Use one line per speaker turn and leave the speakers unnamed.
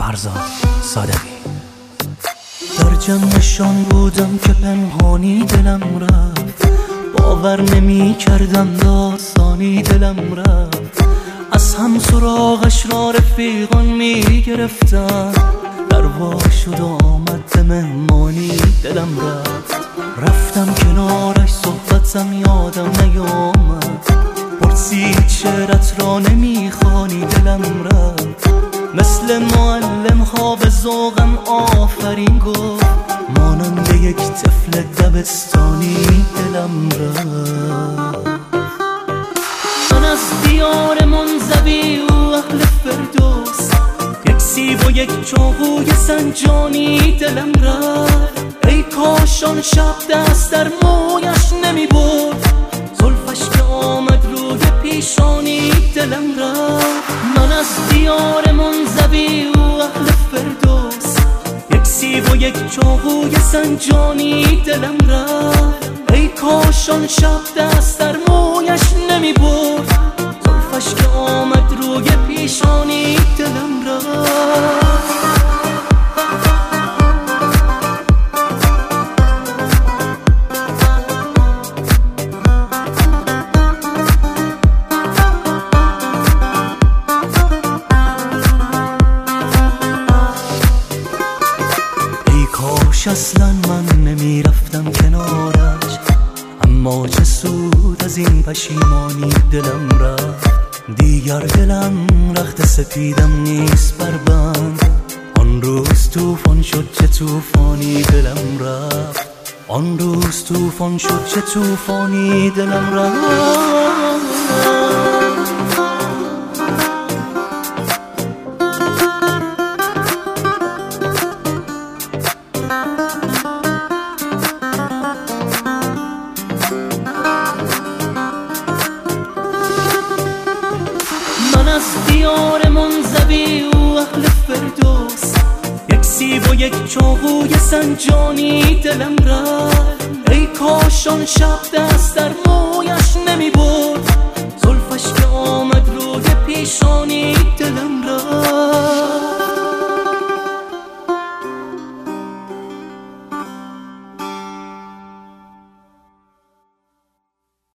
فرزاد صادقی. در جمعشان بودم که پنهانی دلم رفت، باور نمی کردم داستانی دلم رفت. از هم سراغش را رفیقان می گرفتن، در وا شد آمد به مهمانی دلم رفت. رفتم کنارش صحبتم یادم نیامد، پرسید شعرت را نمیخوانی دلم رفت. مثل معلم ها به ذوقم آفرین گفت، مانند یک طفل دبستانی دلم رفت. من از دیار منزوی و اهل فردوس، یک سیب و یک چاقوی سنجانی دلم رفت. ای کاش آن شب دست در مویش نمی برد، زلفش که آمد روی پیشانی دلم رفت. من از دیار منزوی و اهل فردوس، یک سیب و یک چاقوی سنجانی دلم رفت. ای کاش آن شب دست در مویش نمی برد، زلفش که آمد روی پیشانی دلم رفت. اصلا من نمی رفتم کنارش، اما چه سود از این پشیمانی دلم رفت. دیگر دلم رخت سپیدم نیست بربند، آن روز توفان شد چه توفانی دلم رفت. آن روز توفان شد چه توفانی دلم رفت. از دیار منزوی و اهل فردوس، یک سیب و یک چاقوی سنجانی دلم رفت. ای کاش آن شب دست در مویش نمی برد،